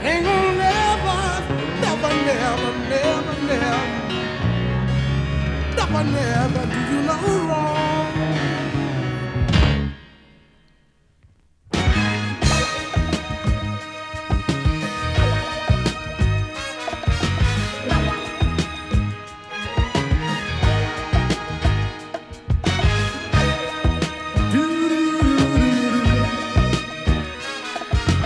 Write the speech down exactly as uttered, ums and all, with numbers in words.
ain't gonna never, never, never, never, never, never, never do you no wrong.